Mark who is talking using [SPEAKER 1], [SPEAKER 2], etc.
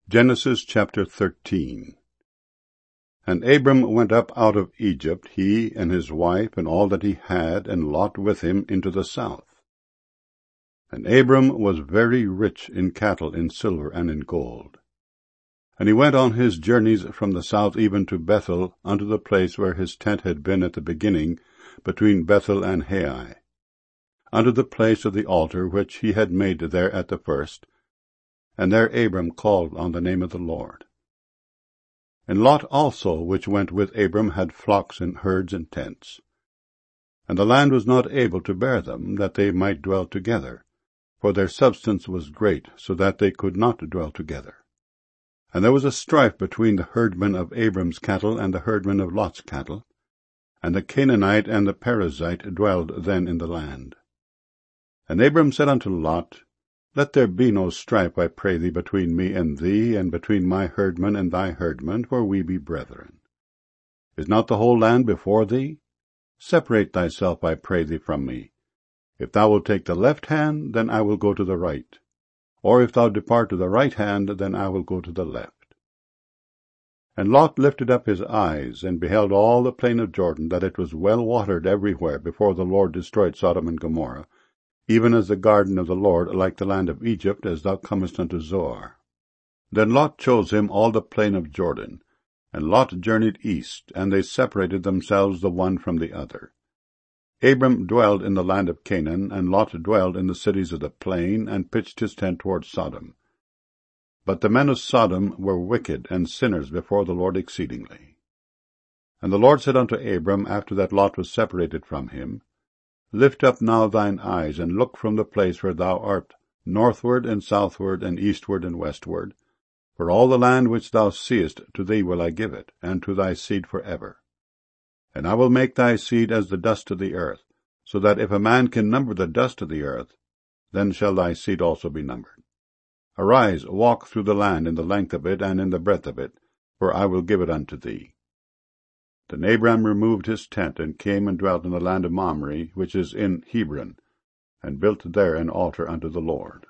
[SPEAKER 1] Genesis chapter 13. And Abram went up out of Egypt, he and his wife, and all that he had, and Lot with him, into the south. And Abram was very rich in cattle, in silver, and in gold. And he went on his journeys from the south even to Bethel, unto the place where his tent had been at the beginning, between Bethel and Hai, unto the place of the altar which he had made there at the first. And there Abram called on the name of the Lord. And Lot also, which went with Abram, had flocks and herds and tents. And the land was not able to bear them, that they might dwell together, for their substance was great, so that they could not dwell together. And there was a strife between the herdmen of Abram's cattle and the herdmen of Lot's cattle, and the Canaanite and the Perizzite dwelled then in the land. And Abram said unto Lot, Let there be no strife, I pray thee, between me and thee, and between my herdmen and thy herdmen, for we be brethren. Is not the whole land before thee? Separate thyself, I pray thee, from me. If thou wilt take the left hand, then I will go to the right. Or if thou depart to the right hand, then I will go to the left. And Lot lifted up his eyes, and beheld all the plain of Jordan, that it was well watered everywhere, before the Lord destroyed Sodom and Gomorrah, even as the garden of the Lord, like the land of Egypt, as thou comest unto Zoar. Then Lot chose him all the plain of Jordan, and Lot journeyed east, and they separated themselves the one from the other. Abram dwelled in the land of Canaan, and Lot dwelled in the cities of the plain, and pitched his tent toward Sodom. But the men of Sodom were wicked and sinners before the Lord exceedingly. And the Lord said unto Abram, after that Lot was separated from him, Lift up now thine eyes, and look from the place where thou art, northward and southward and eastward and westward. For all the land which thou seest, to thee will I give it, and to thy seed for ever. And I will make thy seed as the dust of the earth, so that if a man can number the dust of the earth, then shall thy seed also be numbered. Arise, walk through the land in the length of it and in the breadth of it, for I will give it unto thee. Then Abram removed his tent, and came and dwelt in the land of Mamre, which is in Hebron, and built there an altar unto the Lord.